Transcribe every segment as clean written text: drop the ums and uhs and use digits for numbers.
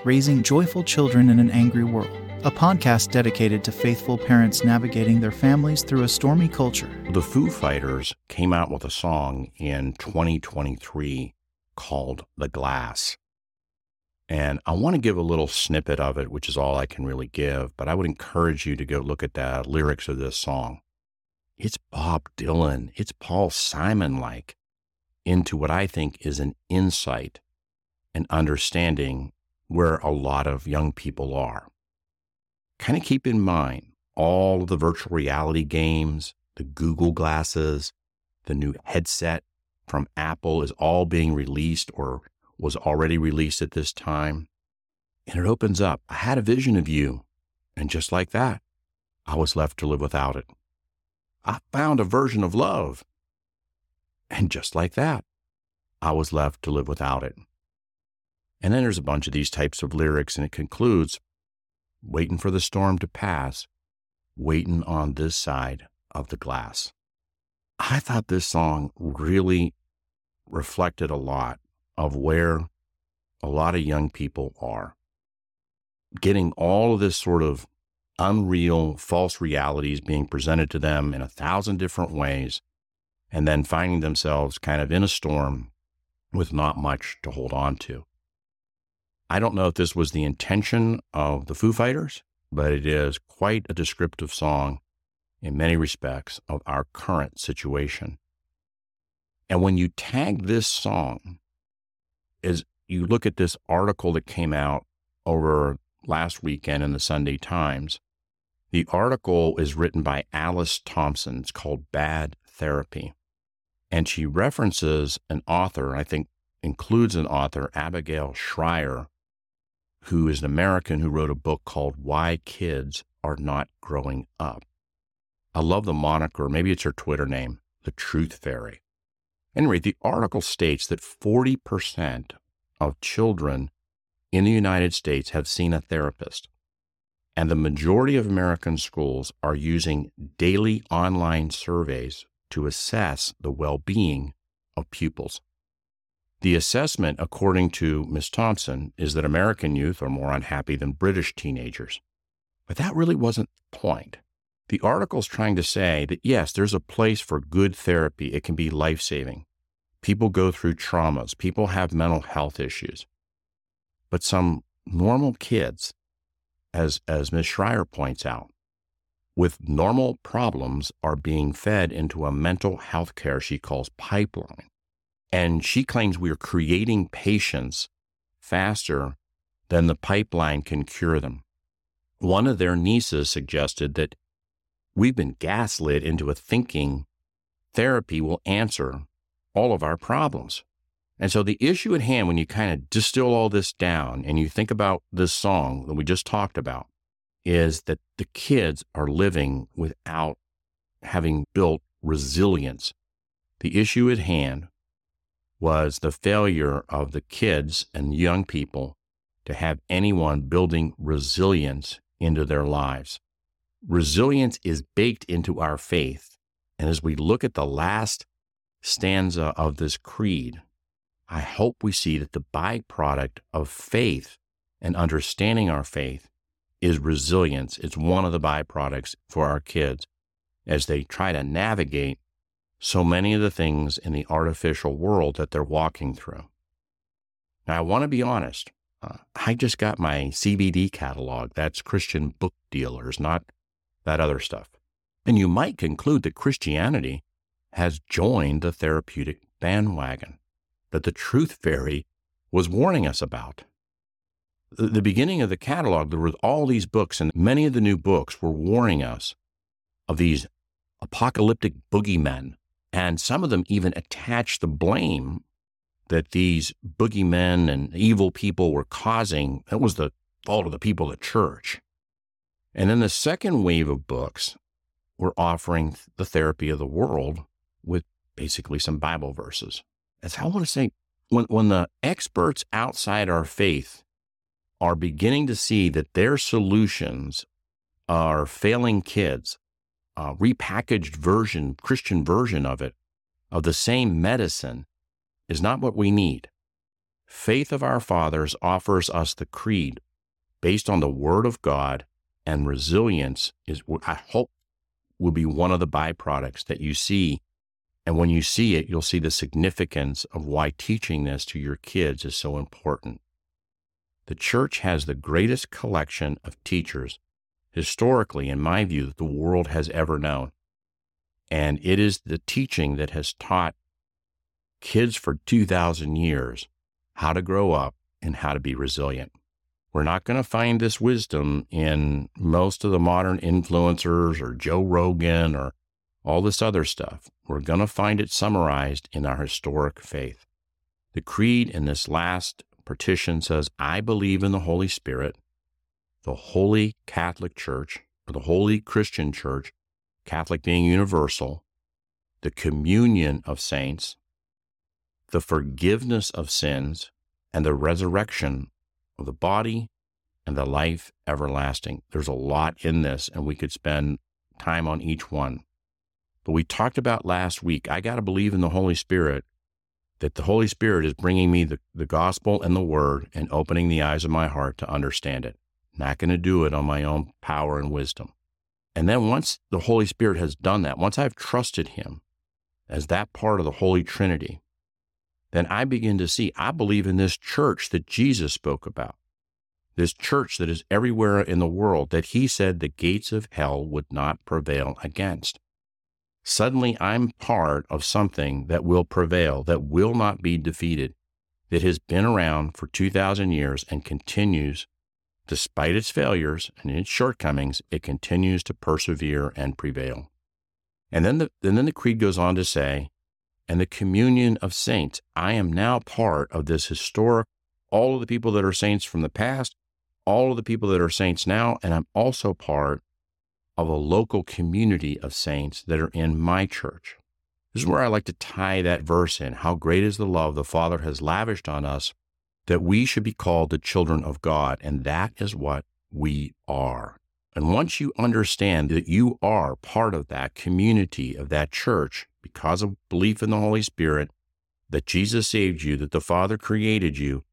Raising Joyful Children in an Angry World, a podcast dedicated to faithful parents navigating their families through a stormy culture. The Foo Fighters came out with a song in 2023 called The Glass. And I want to give a little snippet of it, which is all I can really give, but I would encourage you to go look at the lyrics of this song. It's Bob Dylan, it's Paul Simon-like into what I think is an insight and understanding where a lot of young people are. Kind of keep in mind all of the virtual reality games, the Google glasses, the new headset from Apple is all being released or was already released at this time. And it opens up. I had a vision of you. And just like that, I was left to live without it. I found a version of love. And just like that, I was left to live without it. And then there's a bunch of these types of lyrics, and it concludes, waiting for the storm to pass, waiting on this side of the glass. I thought this song really reflected a lot of where a lot of young people are. Getting all of this sort of unreal, false realities being presented to them in 1,000 different ways, and then finding themselves kind of in a storm with not much to hold on to. I don't know if this was the intention of the Foo Fighters, but it is quite a descriptive song in many respects of our current situation. And when you tag this song, as you look at this article that came out over last weekend in the Sunday Times, the article is written by Alice Thompson. It's called Bad Therapy. And she references an author, I think includes an author, Abigail Shrier, who is an American who wrote a book called Why Kids Are Not Growing Up. I love the moniker, maybe it's her Twitter name, the Truth Fairy. Anyway, the article states that 40% of children in the United States have seen a therapist, and the majority of American schools are using daily online surveys to assess the well-being of pupils. The assessment, according to Ms. Thompson, is that American youth are more unhappy than British teenagers. But that really wasn't the point. The article's trying to say that, yes, there's a place for good therapy. It can be life-saving. People go through traumas. People have mental health issues. But some normal kids, as Ms. Shrier points out, with normal problems are being fed into a mental health care she calls pipeline. And she claims we are creating patients faster than the pipeline can cure them. One of their nieces suggested that we've been gaslit into a thinking therapy will answer all of our problems. And so the issue at hand, when you kind of distill all this down and you think about this song that we just talked about, is that the kids are living without having built resilience. The issue at hand was the failure of the kids and young people to have anyone building resilience into their lives. Resilience is baked into our faith. And as we look at the last stanza of this creed, I hope we see that the byproduct of faith and understanding our faith is resilience. It's one of the byproducts for our kids as they try to navigate so many of the things in the artificial world that they're walking through. Now, I want to be honest. I just got my CBD catalog. That's Christian Book Dealers, not that other stuff. And you might conclude that Christianity has joined the therapeutic bandwagon that the Truth Fairy was warning us about. The beginning of the catalog, there were all these books, and many of the new books were warning us of these apocalyptic boogeymen. And some of them even attached the blame that these boogeymen and evil people were causing. It was the fault of the people at church. And then the second wave of books were offering the therapy of the world with basically some Bible verses. That's how I want to say, when the experts outside our faith are beginning to see that their solutions are failing kids, a repackaged version, Christian version of it, of the same medicine, is not what we need. Faith of our fathers offers us the creed based on the Word of God, and resilience is, I hope, will be one of the byproducts that you see. And when you see it, you'll see the significance of why teaching this to your kids is so important. The church has the greatest collection of teachers, historically, in my view, that the world has ever known. And it is the teaching that has taught kids for 2,000 years how to grow up and how to be resilient. We're not going to find this wisdom in most of the modern influencers or Joe Rogan or all this other stuff. We're going to find it summarized in our historic faith. The creed in this last partition says, I believe in the Holy Spirit, the Holy Catholic Church, or the Holy Christian Church, Catholic being universal, the communion of saints, the forgiveness of sins, and the resurrection of the body and the life everlasting. There's a lot in this, and we could spend time on each one. But we talked about last week, I got to believe in the Holy Spirit, that the Holy Spirit is bringing me the gospel and the word and opening the eyes of my heart to understand it. Not going to do it on my own power and wisdom. And then once the Holy Spirit has done that, once I've trusted him as that part of the Holy Trinity, then I begin to see, I believe in this church that Jesus spoke about, this church that is everywhere in the world that he said the gates of hell would not prevail against. Suddenly, I'm part of something that will prevail, that will not be defeated, that has been around for 2,000 years and continues, despite its failures and its shortcomings, it continues to persevere and prevail. And then the creed goes on to say, and the communion of saints. I am now part of this historic, all of the people that are saints from the past, all of the people that are saints now, and I'm also part of a local community of saints that are in my church. This is where I like to tie that verse in. How great is the love the Father has lavished on us that we should be called the children of God, and that is what we are. And once you understand that you are part of that community, of that church, because of belief in the Holy Spirit, that Jesus saved you, that the Father created you,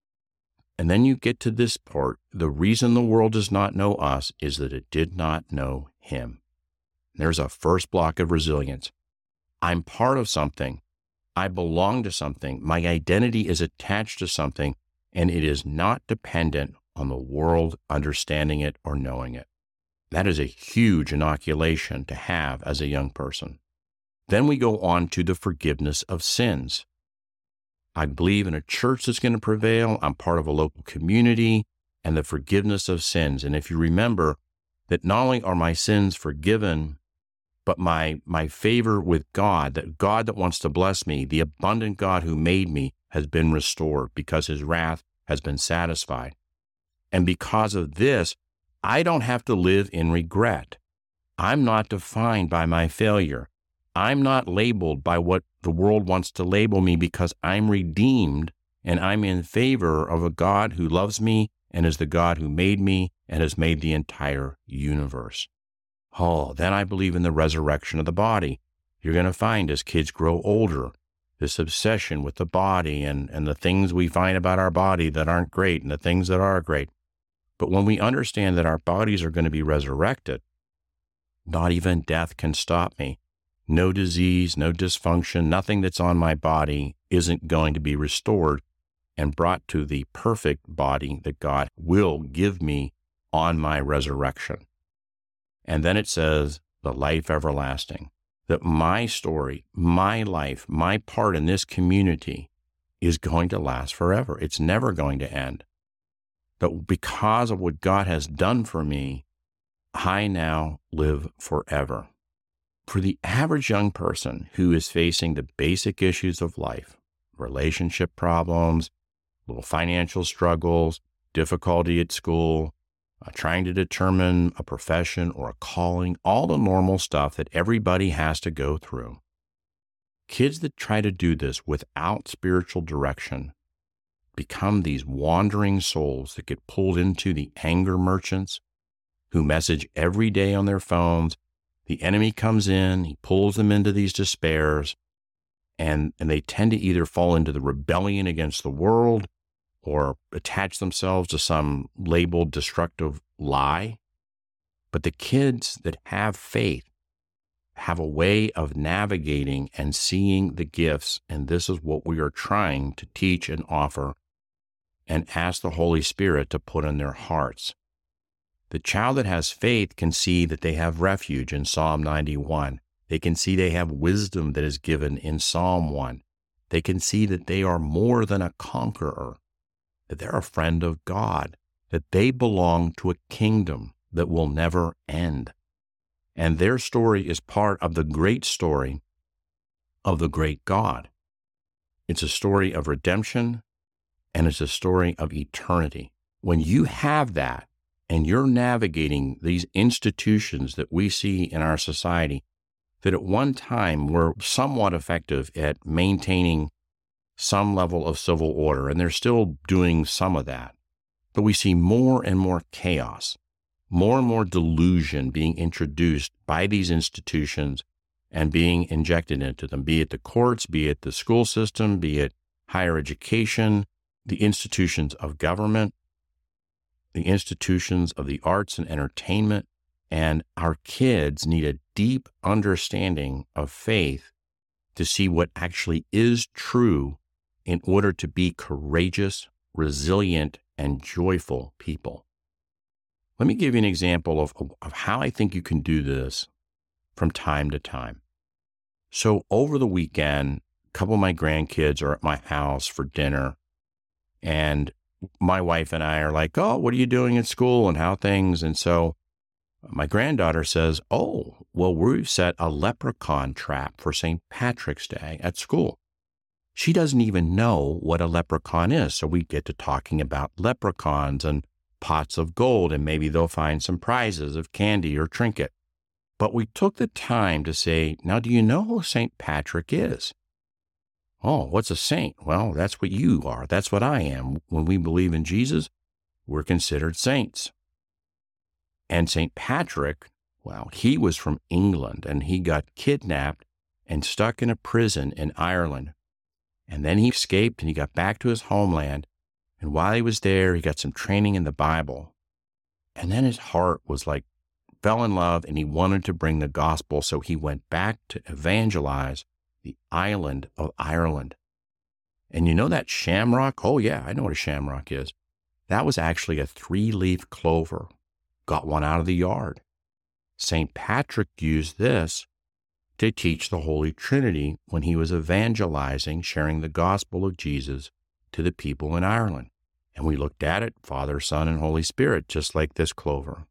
and then you get to this part, the reason the world does not know us is that it did not know him. There's a first block of resilience. I'm part of something. I belong to something. My identity is attached to something, and it is not dependent on the world understanding it or knowing it. That is a huge inoculation to have as a young person. Then we go on to the forgiveness of sins. I believe in a church that's going to prevail. I'm part of a local community, and the forgiveness of sins. And if you remember that not only are my sins forgiven, but my favor with God, that God that wants to bless me, the abundant God who made me, has been restored because his wrath has been satisfied. And because of this, I don't have to live in regret. I'm not defined by my failure. I'm not labeled by what the world wants to label me because I'm redeemed and I'm in favor of a God who loves me and is the God who made me and has made the entire universe. Oh, then I believe in the resurrection of the body. You're going to find as kids grow older, this obsession with the body and the things we find about our body that aren't great and the things that are great. But when we understand that our bodies are going to be resurrected, not even death can stop me. No disease, no dysfunction, nothing that's on my body isn't going to be restored and brought to the perfect body that God will give me on my resurrection. And then it says, the life everlasting, that my story, my life, my part in this community is going to last forever. It's never going to end. But because of what God has done for me, I now live forever. For the average young person who is facing the basic issues of life, relationship problems, little financial struggles, difficulty at school, trying to determine a profession or a calling, all the normal stuff that everybody has to go through. Kids that try to do this without spiritual direction become these wandering souls that get pulled into the anger merchants who message every day on their phones. The enemy comes in, he pulls them into these despairs, and they tend to either fall into the rebellion against the world or attach themselves to some labeled destructive lie. But the kids that have faith have a way of navigating and seeing the gifts, and this is what we are trying to teach and offer and ask the Holy Spirit to put in their hearts. The child that has faith can see that they have refuge in Psalm 91. They can see they have wisdom that is given in Psalm 1. They can see that they are more than a conqueror, that they're a friend of God, that they belong to a kingdom that will never end. And their story is part of the great story of the great God. It's a story of redemption, and it's a story of eternity. When you have that, and you're navigating these institutions that we see in our society that at one time were somewhat effective at maintaining some level of civil order, and they're still doing some of that. But we see more and more chaos, more and more delusion being introduced by these institutions and being injected into them, be it the courts, be it the school system, be it higher education, the institutions of government, the institutions of the arts and entertainment. And our kids need a deep understanding of faith to see what actually is true in order to be courageous, resilient, and joyful people. Let me give you an example of how I think you can do this from time to time. So over the weekend, a couple of my grandkids are at my house for dinner, and my wife and I are like, oh, what are you doing at school and how things? And so my granddaughter says, oh, well, we've set a leprechaun trap for St. Patrick's Day at school. She doesn't even know what a leprechaun is. So we get to talking about leprechauns and pots of gold, and maybe they'll find some prizes of candy or trinket. But we took the time to say, now, do you know who St. Patrick is? Oh, what's a saint? Well, that's what you are. That's what I am. When we believe in Jesus, we're considered saints. And St. Patrick, well, he was from England, and he got kidnapped and stuck in a prison in Ireland. And then he escaped and he got back to his homeland. And while he was there, he got some training in the Bible. And then his heart was like, fell in love, and he wanted to bring the gospel. So he went back to evangelize the island of Ireland. And you know that shamrock? Oh yeah, I know what a shamrock is. That was actually a 3-leaf clover. Got one out of the yard. St. Patrick used this to teach the Holy Trinity when he was evangelizing, sharing the gospel of Jesus to the people in Ireland. And we looked at it, Father, Son, and Holy Spirit, just like this clover.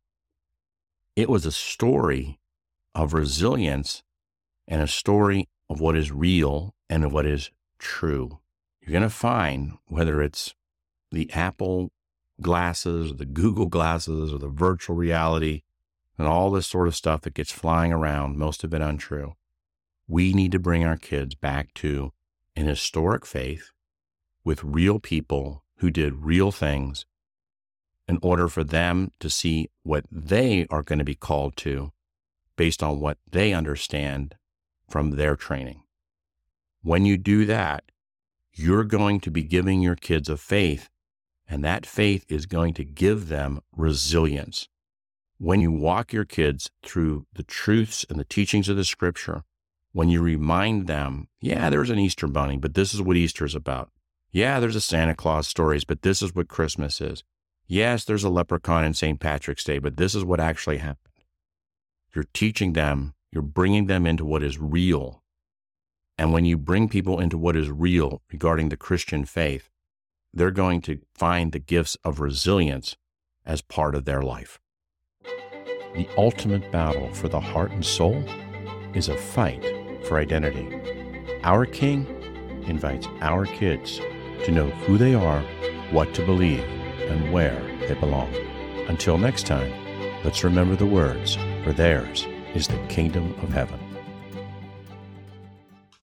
It was a story of resilience and a story of what is real and of what is true. You're going to find, whether it's the Apple glasses, or the Google glasses, or the virtual reality, and all this sort of stuff that gets flying around, most of it untrue. We need to bring our kids back to an historic faith with real people who did real things in order for them to see what they are going to be called to based on what they understand from their training. When you do that, you're going to be giving your kids a faith, and that faith is going to give them resilience. When you walk your kids through the truths and the teachings of the Scripture, when you remind them, yeah, there's an Easter bunny, but this is what Easter is about. Yeah, there's a Santa Claus stories, but this is what Christmas is. Yes, there's a leprechaun in St. Patrick's Day, but this is what actually happened. You're teaching them, you're bringing them into what is real. And when you bring people into what is real regarding the Christian faith, they're going to find the gifts of resilience as part of their life. The ultimate battle for the heart and soul is a fight for identity. Our King invites our kids to know who they are, what to believe, and where they belong. Until next time, let's remember the words, for theirs is the kingdom of heaven.